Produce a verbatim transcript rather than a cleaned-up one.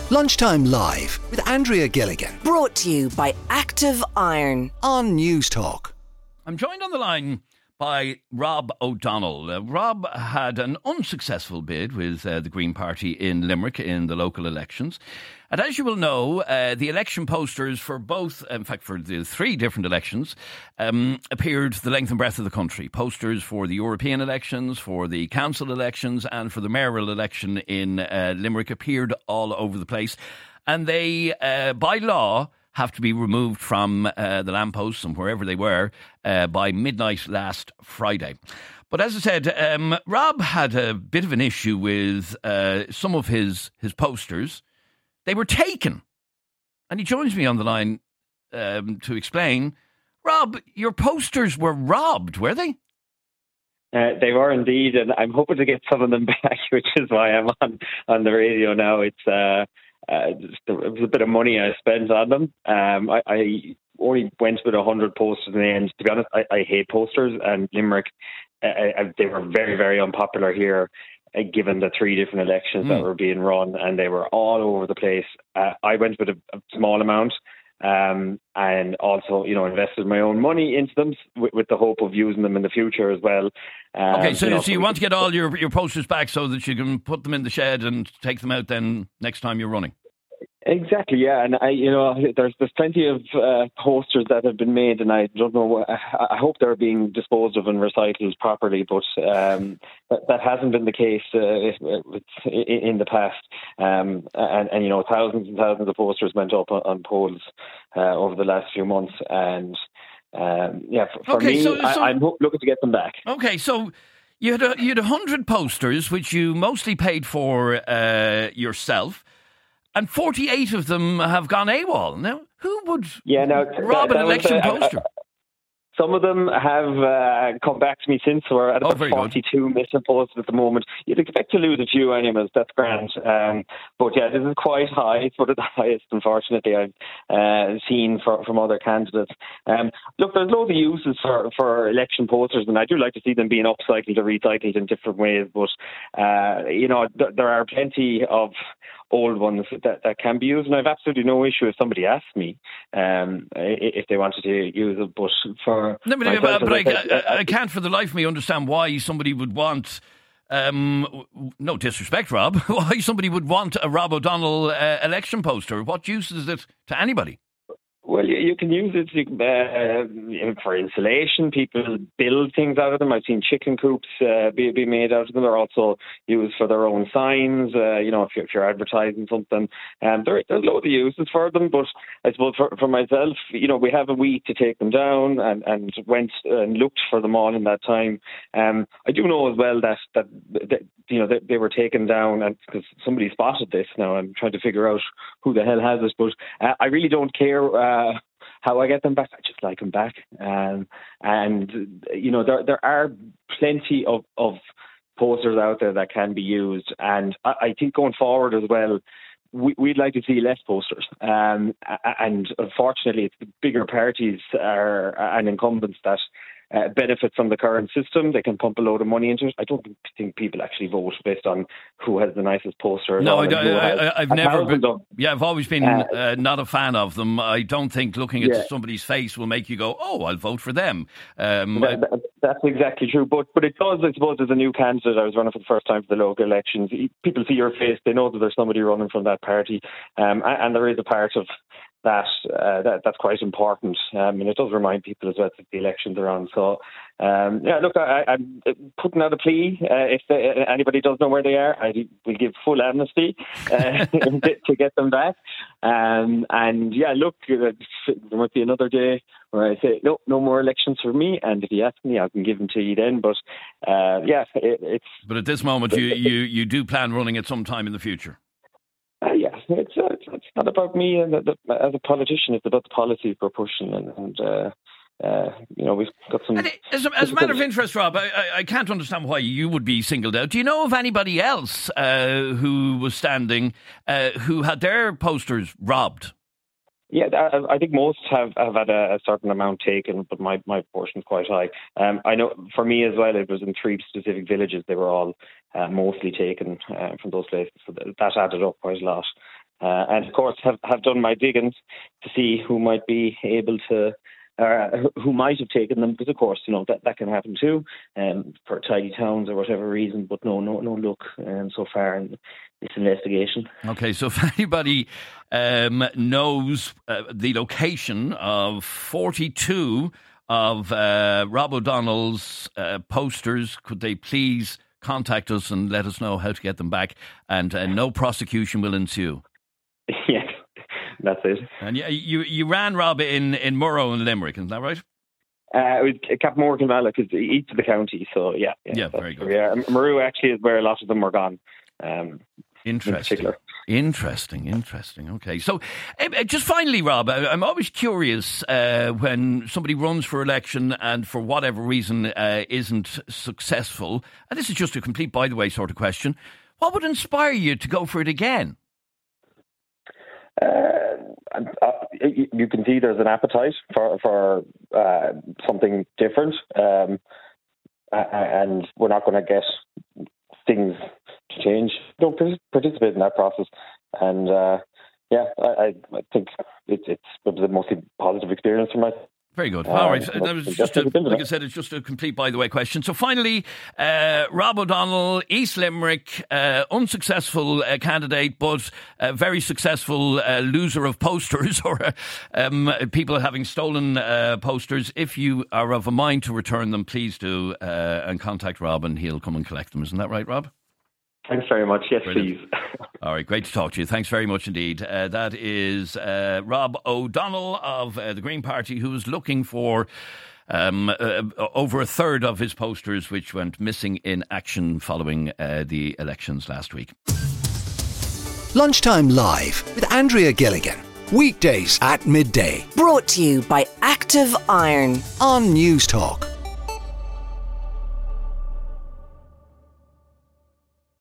Lunchtime Live with Andrea Gilligan Brought to you by Active Iron on News Talk. I'm joined on the line by Rob O'Donnell. Uh, Rob had an unsuccessful bid with uh, the Green Party in Limerick in the local elections. And as you will know, uh, the election posters for both, in fact for the three different elections, um, appeared the length and breadth of the country. Posters for the European elections, for the council elections and for the mayoral election in uh, Limerick appeared all over the place. And they, uh, by law, have to be removed from uh, the lampposts and wherever they were uh, by midnight last Friday. But as I said, um, Rob had a bit of an issue with uh, some of his, his posters. They were taken. And he joins me on the line um, to explain. Rob, your posters were robbed, were they? Uh, they were indeed, and I'm hoping to get some of them back, which is why I'm on, on the radio now. It's uh, uh, just a, it was a bit of money I spent on them. Um, I, I only went with one hundred posters in the end. To be honest, I, I hate posters, and Limerick, uh, I, they were very, very unpopular here, uh, given the three different elections mm. that were being run, and they were all over the place. Uh, I went with a, a small amount. Um, and also, you know, invested my own money into them with, with the hope of using them in the future as well. Um, okay, so you, know, so you so want to get all your, your posters back so that you can put them in the shed and take them out then next time you're running? Exactly, yeah, and I, you know, there's there's plenty of uh, posters that have been made, and I don't know. I, I hope they're being disposed of and recycled properly, but um, that, that hasn't been the case uh, in the past. Um, and, and you know, thousands and thousands of posters went up on, on polls uh, over the last few months, and um, yeah, for, for okay, me, so, so, I, I'm looking to get them back. Okay, so. You had a, you had a hundred posters, which you mostly paid for uh, yourself. And forty-eight of them have gone AWOL. Now, who would yeah, no, rob that, an that election was, uh, poster? Uh, Some of them have uh, come back to me since. We're at about oh, forty-two missing posters at the moment. You'd expect to lose a few animals. That's grand. Um, but yeah, this is quite high. It's one of the highest, unfortunately, I've uh, seen for, from other candidates. Um, look, there's loads of uses for, for election posters, and I do like to see them being upcycled or recycled in different ways. But, uh, you know, th- there are plenty of old ones that, that can be used, and I've absolutely no issue if somebody asked me um, if they wanted to use it. But for no, but, myself, but I, said, I, I can't for the life of me understand why somebody would want, um, no disrespect, Rob, why somebody would want a Rob O'Donnell uh, election poster. What use is it to anybody? Well, you, you can use it uh, for insulation. People build things out of them. I've seen chicken coops uh, be, be made out of them. They're also used for their own signs. Uh, you know, if you're, if you're advertising something, um, there, there's loads of uses for them. But I suppose for, for myself, you know, we have a week to take them down, and, and went and looked for them all in that time. Um, I do know as well that that, that you know they, they were taken down, and because somebody spotted this. Now I'm trying to figure out who the hell has this, but uh, I really don't care. Uh, Uh, how I get them back. I just like them back. Um, and, you know, there there are plenty of, of posters out there that can be used. And I, I think going forward as well, we, we'd like to see less posters. Um, and unfortunately, it's the bigger parties are, and incumbents that Uh, benefit from the current system. They can pump a load of money into it. I don't think people actually vote based on who has the nicest poster. No, I, I, I, I've never been. Of, yeah, I've always been uh, uh, not a fan of them. I don't think looking at yeah. somebody's face will make you go, "Oh, I'll vote for them." Um, that, that, that's exactly true. But but it does, I suppose, as a new candidate, I was running for the first time for the local elections. People see your face; they know that there's somebody running from that party, um, and, and there is a part of that, uh, that that's quite important, um, and it does remind people as well that the elections are on. So, um, yeah, look, I, I'm putting out a plea. Uh, if they, anybody does know where they are, I will give full amnesty uh, to get them back. Um, and yeah, look, there might be another day where I say, no, no more elections for me. And if you ask me, I can give them to you then. But uh, yeah, it, it's. But at this moment, you, you, you do plan running it sometime in the future. Uh, yeah, it's, uh, it's it's not about me and the, the, as a politician. It's about the policies we're pushing, and, and uh, uh, you know, we've got some. And it, as, a, as a matter of interest, Rob, I, I, I can't understand why you would be singled out. Do you know of anybody else uh, who was standing uh, who had their posters robbed? Yeah, I think most have, have had a, a certain amount taken, but my, my portion is quite high. Um, I know for me as well, it was in three specific villages. They were all uh, mostly taken uh, from those places. So that added up quite a lot. uh, and of course have, have done my diggings to see who might be able to, uh, who might have taken them, because of course, you know, that, that can happen too, um, for tidy towns or whatever reason, but no, no, no luck um, so far in this investigation. Okay, so if anybody um, knows uh, the location of forty-two of uh, Rob O'Donnell's uh, posters, could they please contact us and let us know how to get them back, and uh, no prosecution will ensue. Yes, that's it. And you you, you ran Rob in, in Murrow and Limerick, isn't that right? Uh, it was Cap Morgan Malloch is east of the county, so yeah. Yeah, yeah very good. Yeah, Maru actually is where a lot of them were gone. Um, Interesting. In Interesting, interesting. Okay, so uh, just finally, Rob, I, I'm always curious uh, when somebody runs for election and for whatever reason uh, isn't successful, and this is just a complete by the way sort of question, what would inspire you to go for it again? Uh, uh, you can see there's an appetite for for uh, something different, um, and we're not going to get things to change. Don't participate in that process, and uh, yeah, I, I think it, it's it was a mostly positive experience for myself. Very good. All right. Uh, that was just a, like I said, it's just a complete by the way question. So finally, uh, Rob O'Donnell, East Limerick, uh, unsuccessful uh, candidate, but a very successful uh, loser of posters or uh, um, people having stolen uh, posters. If you are of a mind to return them, please do uh, and contact Rob and he'll come and collect them. Isn't that right, Rob? Thanks very much. Yes, Brilliant. please. All right, great to talk to you. Thanks very much indeed. Uh, that is uh, Rob O'Donnell of uh, the Green Party, who was looking for um, uh, over a third of his posters which went missing in action following uh, the elections last week. Lunchtime Live with Andrea Gilligan. Weekdays at midday Brought to you by Active Iron. on News Talk.